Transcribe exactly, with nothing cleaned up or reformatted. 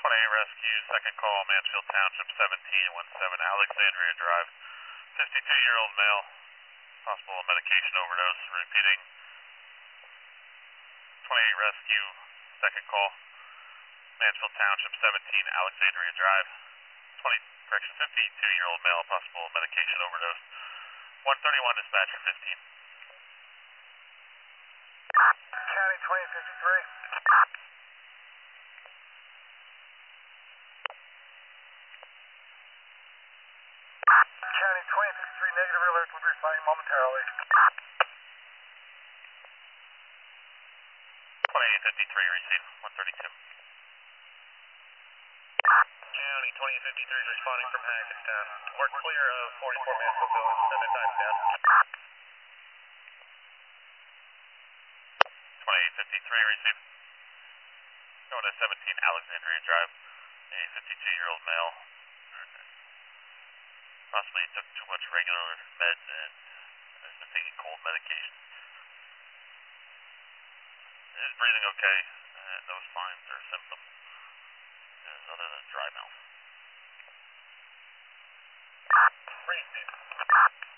twenty-eight Rescue, second call, Mansfield Township, seventeen seventeen Alexandria Drive. fifty-two-year-old male, possible medication overdose, repeating. twenty-eight Rescue, second call, Mansfield Township, seventeen Alexandria Drive. twenty, correction, fifty-two-year-old male, possible medication overdose. one thirty-one dispatcher fifteen. County twenty fifty-three. County twenty fifty-three, negative alert, will be responding momentarily. twenty-eight fifty-three, receive, one thirty-two. County twenty fifty-three is responding from Hackettstown. We're clear of forty-four Mansfield Village. Send a time down. twenty-eight fifty-three, receive. Going to seventeen Alexandria Drive. A fifty-two-year-old male. Possibly took too much regular meds and has been taking cold medication. Is breathing okay, and no signs or symptoms other than dry mouth. Receive.